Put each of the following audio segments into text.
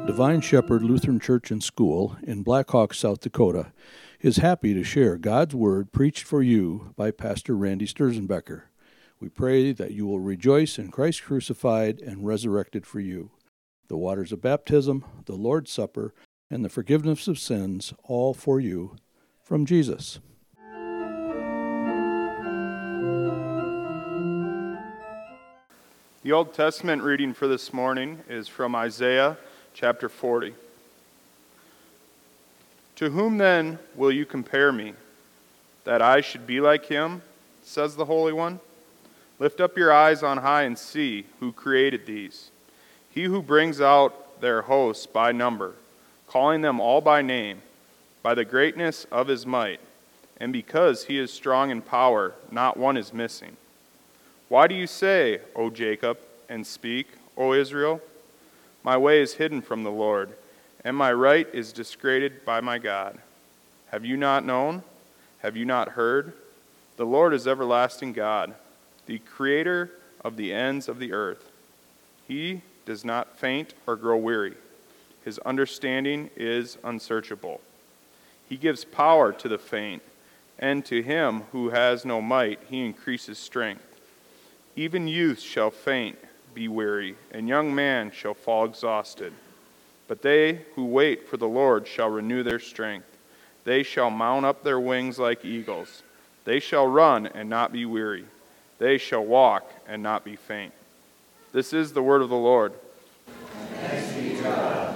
Divine Shepherd Lutheran Church and School in Black Hawk, South Dakota, is happy to share God's Word preached for you by Pastor Randy Sturzenbecker. We pray that you will rejoice in Christ crucified and resurrected for you. The waters of baptism, the Lord's Supper, and the forgiveness of sins, all for you, from Jesus. The Old Testament reading for this morning is from Isaiah chapter 40. To whom then will you compare me, that I should be like him, says the Holy One? Lift up your eyes on high and see who created these. He who brings out their hosts by number, calling them all by name, by the greatness of his might, and because he is strong in power, not one is missing. Why do you say, O Jacob, and speak, O Israel? My way is hidden from the Lord, and my right is discredited by my God. Have you not known? Have you not heard? The Lord is everlasting God, the creator of the ends of the earth. He does not faint or grow weary. His understanding is unsearchable. He gives power to the faint, and to him who has no might he increases strength. Even youth shall faint, be weary, and young man shall fall exhausted. But they who wait for the Lord shall renew their strength. They shall mount up their wings like eagles. They shall run and not be weary. They shall walk and not be faint. This is the word of the Lord. Thanks be to God.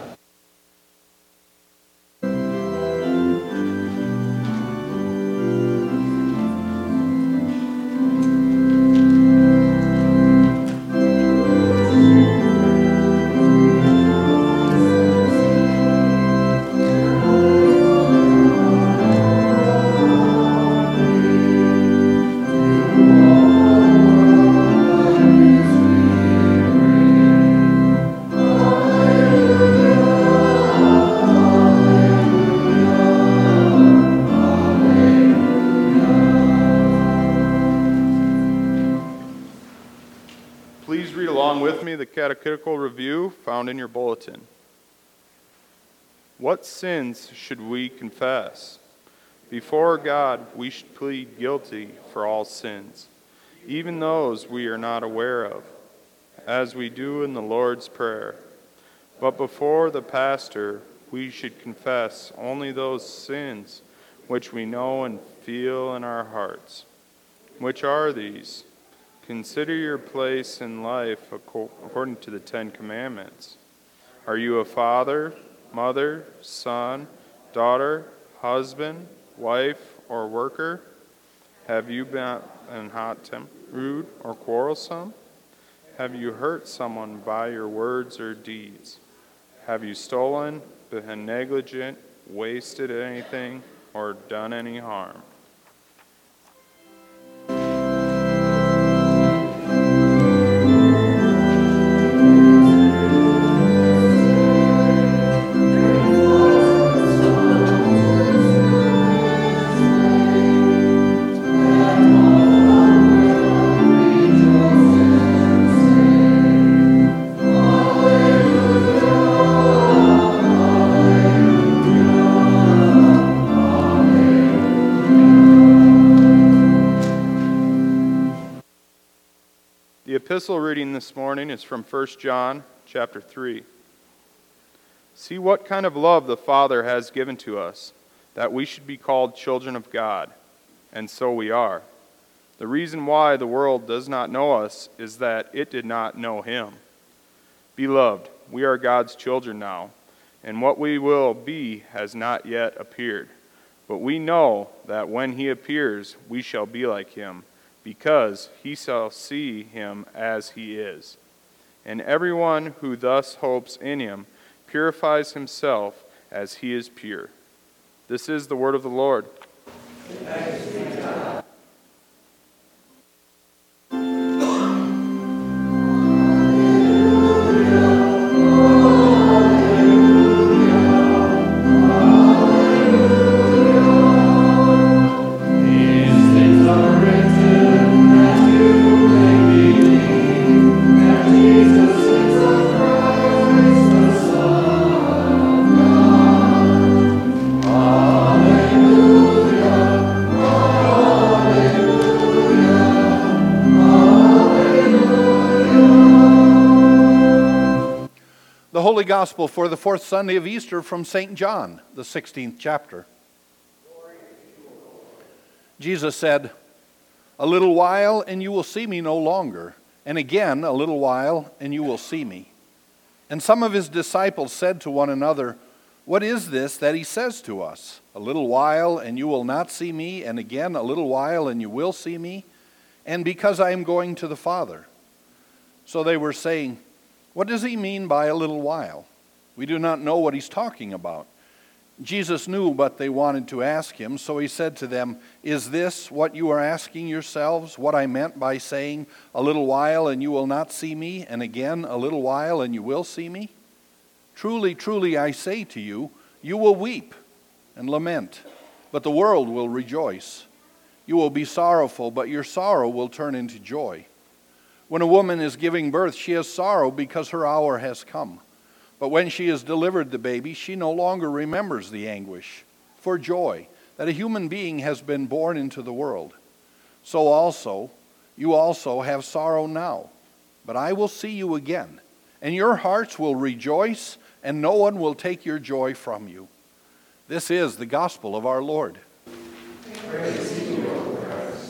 Please read along with me the catechetical review found in your bulletin. What sins should we confess? Before God, we should plead guilty for all sins, even those we are not aware of, as we do in the Lord's Prayer. But before the pastor, we should confess only those sins which we know and feel in our hearts. Which are these? Consider your place in life according to the Ten Commandments. Are you a father, mother, son, daughter, husband, wife, or worker? Have you been hot-tempered, rude, or quarrelsome? Have you hurt someone by your words or deeds? Have you stolen, been negligent, wasted anything, or done any harm? The epistle reading this morning is from 1 John chapter 3. See what kind of love the Father has given to us, that we should be called children of God, and so we are. The reason why the world does not know us is that it did not know him. Beloved, we are God's children now, and what we will be has not yet appeared. But we know that when he appears, we shall be like him, because he shall see him as he is. And everyone who thus hopes in him purifies himself as he is pure. This is the word of the Lord. Thanks be to God. Jesus is the Christ, the Son Holy Gospel for the fourth Sunday of Easter from St. John, the 16th chapter. Jesus said, "A little while and you will see me no longer, and again a little while and you will see me." And some of his disciples said to one another, "What is this that he says to us? A little while and you will not see me, and again a little while and you will see me, and because I am going to the Father." So they were saying, "What does he mean by a little while? We do not know what he's talking about." Jesus knew what they wanted to ask him, so he said to them, "Is this what you are asking yourselves, what I meant by saying, 'A little while and you will not see me, and again a little while and you will see me'? Truly, truly, I say to you, you will weep and lament, but the world will rejoice. You will be sorrowful, but your sorrow will turn into joy. When a woman is giving birth, she has sorrow because her hour has come. But when she has delivered the baby, she no longer remembers the anguish for joy that a human being has been born into the world. So also, you also have sorrow now, but I will see you again, and your hearts will rejoice, and no one will take your joy from you." This is the gospel of our Lord. Praise to you, O Christ.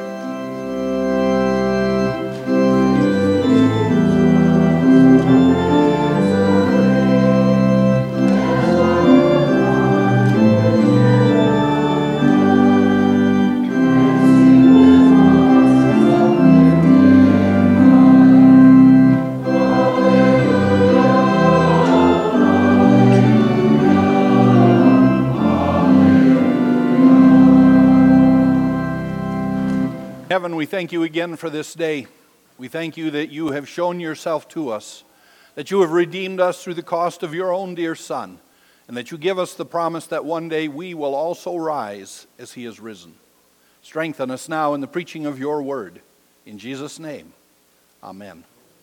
Heaven, we thank you again for this day. We thank you that you have shown yourself to us, that you have redeemed us through the cost of your own dear Son, and that you give us the promise that one day we will also rise as he has risen. Strengthen us now in the preaching of your word. In Jesus' name, amen.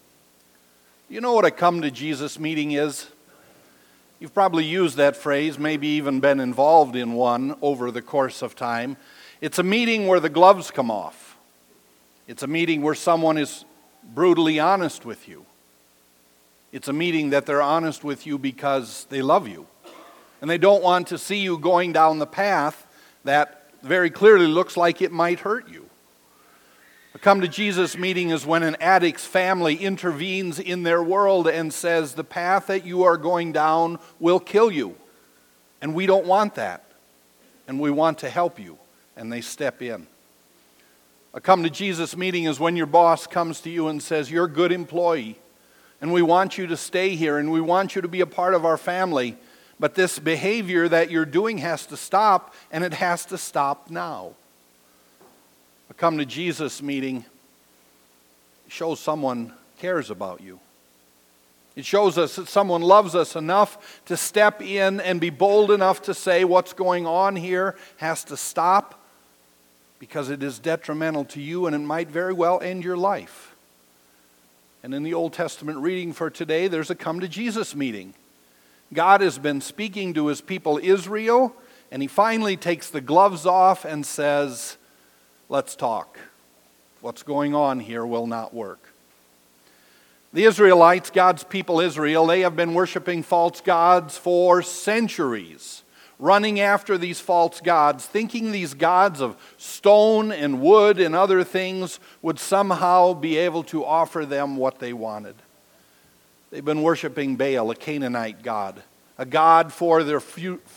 You know what a come to Jesus meeting is? You've probably used that phrase, maybe even been involved in one over the course of time. It's a meeting where the gloves come off. It's a meeting where someone is brutally honest with you. It's a meeting that they're honest with you because they love you. And they don't want to see you going down the path that very clearly looks like it might hurt you. A come to Jesus meeting is when an addict's family intervenes in their world and says, "The path that you are going down will kill you. And we don't want that. And we want to help you." And they step in. A come to Jesus meeting is when your boss comes to you and says, "You're a good employee, and we want you to stay here, and we want you to be a part of our family, but this behavior that you're doing has to stop, and it has to stop now." A come to Jesus meeting shows someone cares about you. It shows us that someone loves us enough to step in and be bold enough to say, "What's going on here has to stop, because it is detrimental to you and it might very well end your life." And in the Old Testament reading for today, there's a come to Jesus meeting. God has been speaking to his people Israel, and he finally takes the gloves off and says, "Let's talk. What's going on here will not work." The Israelites, God's people Israel, they have been worshiping false gods for centuries, running after these false gods, thinking these gods of stone and wood and other things would somehow be able to offer them what they wanted. They've been worshiping Baal, a Canaanite god, a god for the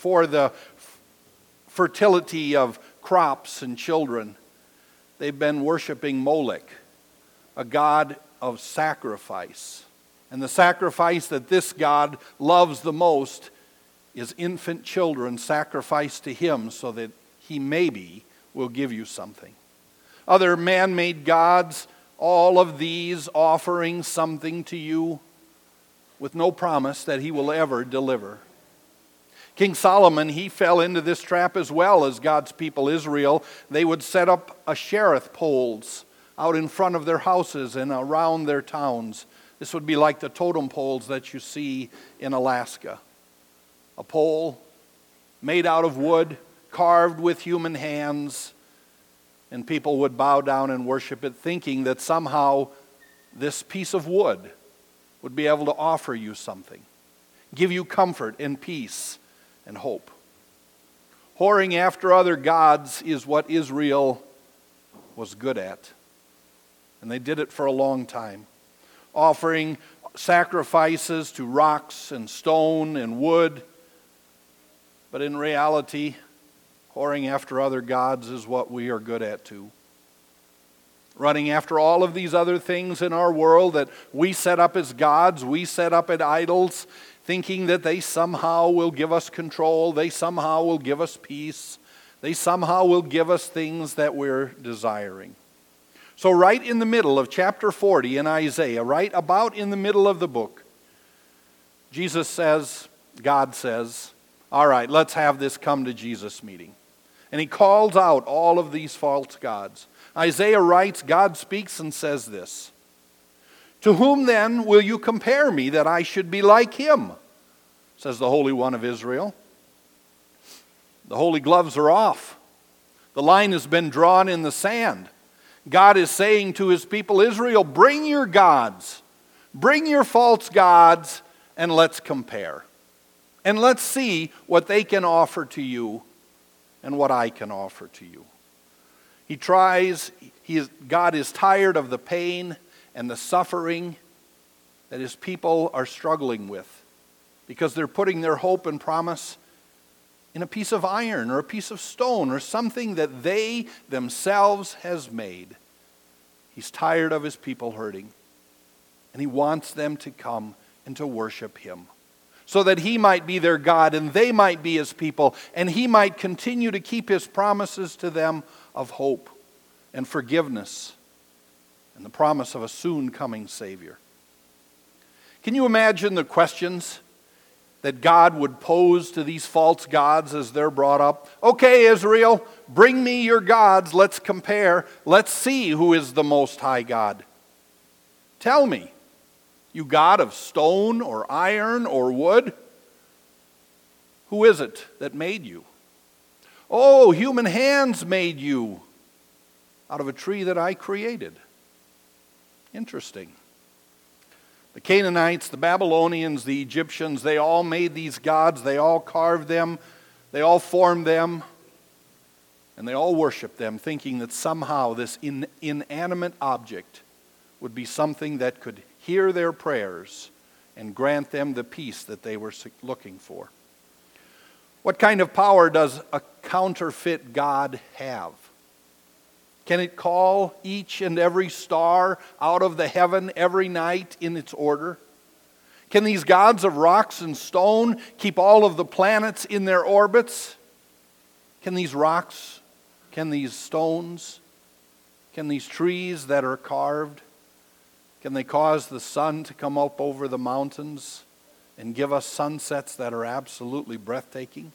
fertility of crops and children. They've been worshiping Molech, a god of sacrifice. And the sacrifice that this god loves the most is infant children sacrificed to him so that he maybe will give you something. Other man-made gods, all of these offering something to you with no promise that he will ever deliver. King Solomon, he fell into this trap as well as God's people Israel. They would set up Ashereth poles out in front of their houses and around their towns. This would be like the totem poles that you see in Alaska. A pole made out of wood, carved with human hands, and people would bow down and worship it, thinking that somehow this piece of wood would be able to offer you something. give you comfort and peace and hope. Whoring after other gods is what Israel was good at. And they did it for a long time, offering sacrifices to rocks and stone and wood. But in reality, whoring after other gods is what we are good at too. Running after all of these other things in our world that we set up as gods, we set up as idols, thinking that they somehow will give us control, they somehow will give us peace, they somehow will give us things that we're desiring. So right in the middle of chapter 40 in Isaiah, right about in the middle of the book, Jesus says, God says, all right, let's have this come to Jesus meeting. And he calls out all of these false gods. Isaiah writes, God speaks and says this, to whom then will you compare me that I should be like him? Says the Holy One of Israel. The holy gloves are off. The line has been drawn in the sand. God is saying to his people, Israel, bring your gods, bring your false gods, and let's compare. And let's see what they can offer to you and what I can offer to you. God is tired of the pain and the suffering that his people are struggling with because they're putting their hope and promise in a piece of iron or a piece of stone or something that they themselves has made. He's tired of his people hurting, and he wants them to come and to worship him so that he might be their God and they might be his people, and he might continue to keep his promises to them of hope and forgiveness and the promise of a soon coming Savior. Can you imagine the questions that God would pose to these false gods as they're brought up? Okay, Israel, bring me your gods. Let's compare. Let's see who is the Most High God. Tell me, you God of stone or iron or wood, who is it that made you? Oh, human hands made you out of a tree that I created. Interesting. The Canaanites, the Babylonians, the Egyptians, they all made these gods, they all carved them, they all formed them, and they all worshiped them, thinking that somehow this inanimate object would be something that could hear their prayers and grant them the peace that they were looking for. What kind of power does a counterfeit God have? Can it call each and every star out of the heaven every night in its order? Can these gods of rocks and stone keep all of the planets in their orbits? Can these rocks, can these stones, can these trees that are carved, can they cause the sun to come up over the mountains and give us sunsets that are absolutely breathtaking?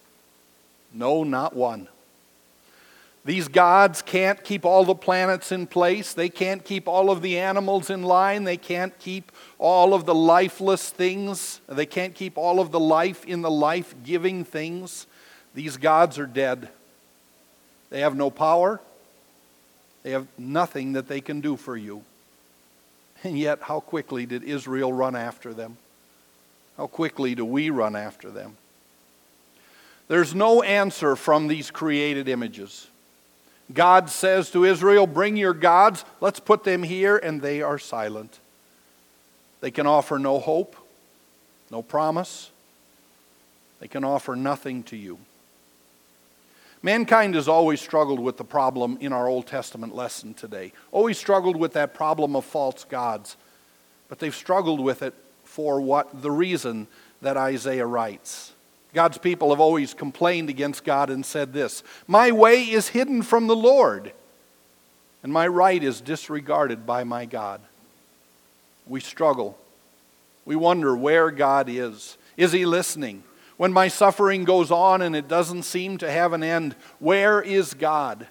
No, not one. These gods can't keep all the planets in place. They can't keep all of the animals in line. They can't keep all of the lifeless things. They can't keep all of the life in the life-giving things. These gods are dead. They have no power. They have nothing that they can do for you. And yet, how quickly did Israel run after them? How quickly do we run after them? There's no answer from these created images. God says to Israel, bring your gods, let's put them here, and they are silent. They can offer no hope, no promise. They can offer nothing to you. Mankind has always struggled with the problem in our Old Testament lesson today. Always struggled with that problem of false gods. But they've struggled with it for the reason that Isaiah writes. God's people have always complained against God and said this, my way is hidden from the Lord, and my right is disregarded by my God. We struggle. We wonder where God is. Is he listening? When my suffering goes on and it doesn't seem to have an end, where is God?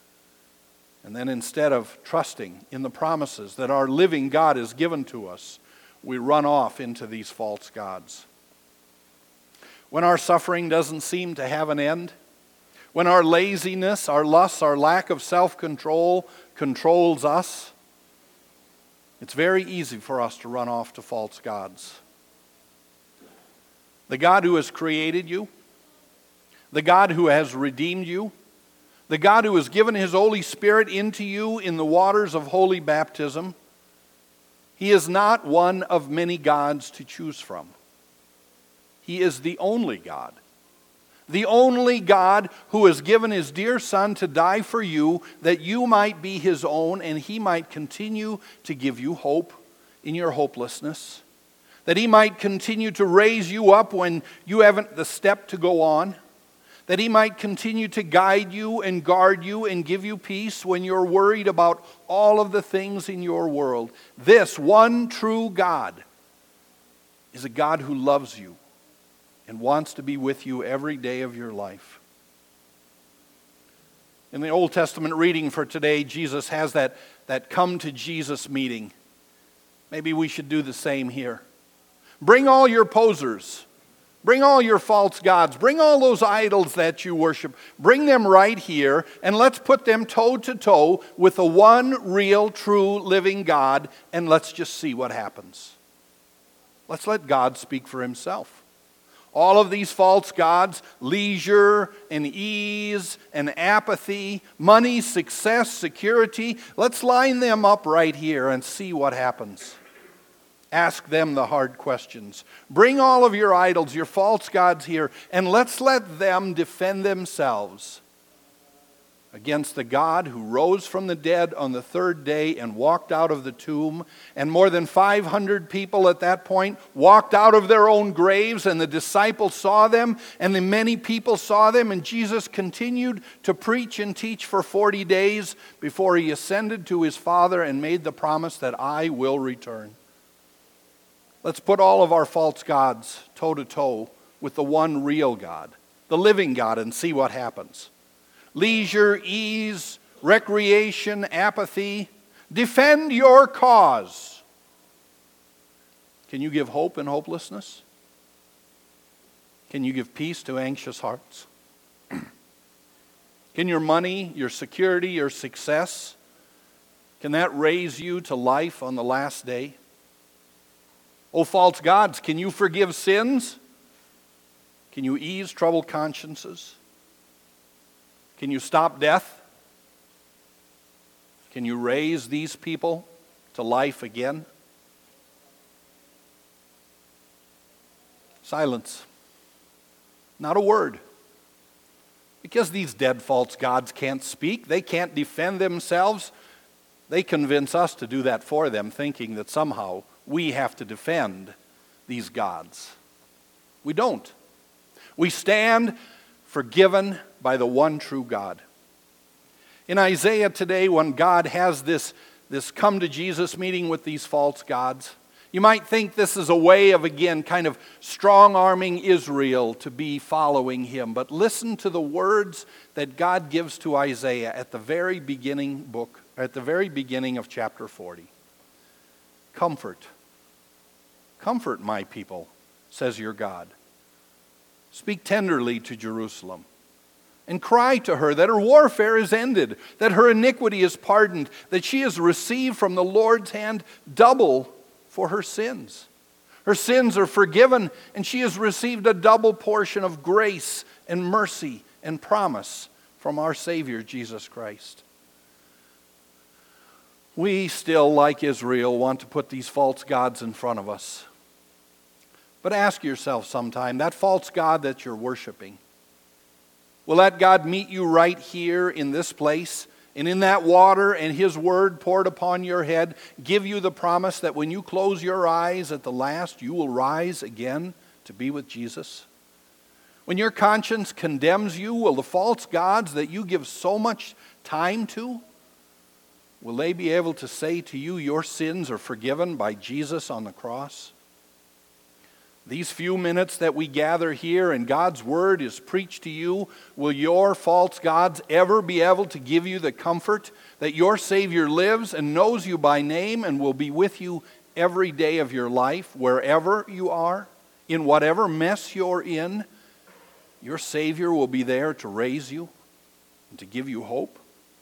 And then instead of trusting in the promises that our living God has given to us, we run off into these false gods. When our suffering doesn't seem to have an end, when our laziness, our lusts, our lack of self-control controls us, it's very easy for us to run off to false gods. The God who has created you, the God who has redeemed you, the God who has given His Holy Spirit into you in the waters of holy baptism. He is not one of many gods to choose from. He is the only God. The only God who has given His dear Son to die for you, that you might be His own and He might continue to give you hope in your hopelessness. That He might continue to raise you up when you haven't the step to go on. That He might continue to guide you and guard you and give you peace when you're worried about all of the things in your world. This one true God is a God who loves you and wants to be with you every day of your life. In the Old Testament reading for today, Jesus has that come to Jesus meeting. Maybe we should do the same here. Bring all your posers. Bring all your false gods. Bring all those idols that you worship. Bring them right here, and let's put them toe to toe with the one real, true, living God, and let's just see what happens. Let's let God speak for Himself. All of these false gods, leisure and ease and apathy, money, success, security, let's line them up right here and see what happens. Ask them the hard questions. Bring all of your idols, your false gods here, and let's let them defend themselves against the God who rose from the dead on the third day and walked out of the tomb. And more than 500 people at that point walked out of their own graves, and the disciples saw them, and the many people saw them, and Jesus continued to preach and teach for 40 days before He ascended to His Father and made the promise that I will return. Let's put all of our false gods toe to toe with the one real God, the living God, and see what happens. Leisure, ease, recreation, apathy. Defend your cause. Can you give hope in hopelessness? Can you give peace to anxious hearts? Can your money, your security, your success, can that raise you to life on the last day? O false gods, can you forgive sins? Can you ease troubled consciences? Can you stop death? Can you raise these people to life again? Silence. Not a word. Because these dead false gods can't speak, they can't defend themselves, they convince us to do that for them, thinking that somehow we have to defend these gods. We don't. We stand forgiven by the one true God. In Isaiah today, when God has this come to Jesus meeting with these false gods, you might think this is a way of, again, kind of strong-arming Israel to be following Him. But listen to the words that God gives to Isaiah at the very beginning of chapter 40. Comfort. Comfort my people, says your God. Speak tenderly to Jerusalem, and cry to her that her warfare is ended, that her iniquity is pardoned, that she has received from the Lord's hand double for her sins. Her sins are forgiven, and she has received a double portion of grace and mercy and promise from our Savior, Jesus Christ. We still, like Israel, want to put these false gods in front of us. But ask yourself sometime, that false god that you're worshiping, will that God meet you right here in this place, and in that water and His word poured upon your head, give you the promise that when you close your eyes at the last, you will rise again to be with Jesus? When your conscience condemns you, will the false gods that you give so much time to, will they be able to say to you, your sins are forgiven by Jesus on the cross? These few minutes that we gather here and God's word is preached to you, will your false gods ever be able to give you the comfort that your Savior lives and knows you by name and will be with you every day of your life, wherever you are, in whatever mess you're in? Your Savior will be there to raise you and to give you hope.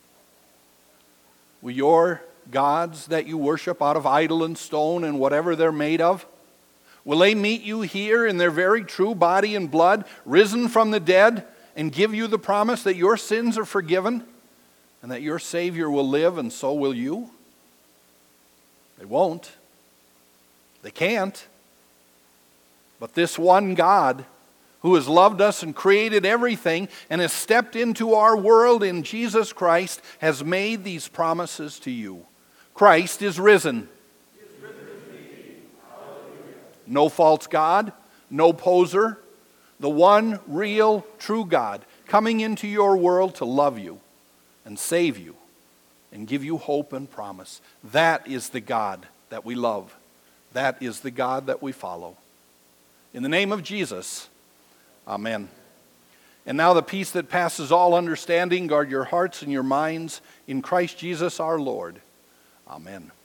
Will your gods that you worship out of idol and stone and whatever they're made of, Will they meet you here in their very true body and blood, risen from the dead, and give you the promise that your sins are forgiven and that your Savior will live and so will you? They won't. They can't. But this one God who has loved us and created everything and has stepped into our world in Jesus Christ has made these promises to you. Christ is risen. No false God, no poser, the one real, true God coming into your world to love you and save you and give you hope and promise. That is the God that we love. That is the God that we follow. In the name of Jesus, amen. And now the peace that passes all understanding, guard your hearts and your minds in Christ Jesus our Lord. Amen.